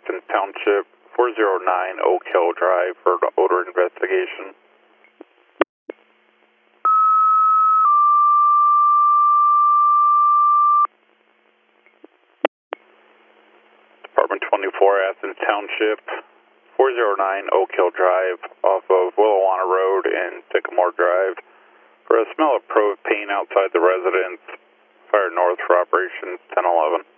Athens Township, 409 Oak Hill Drive for the odor investigation. Department 24, Athens Township, 409 Oak Hill Drive off of Willowanna Road and Sycamore Drive for a smell of propane outside the residence. Fire north for operations 1011.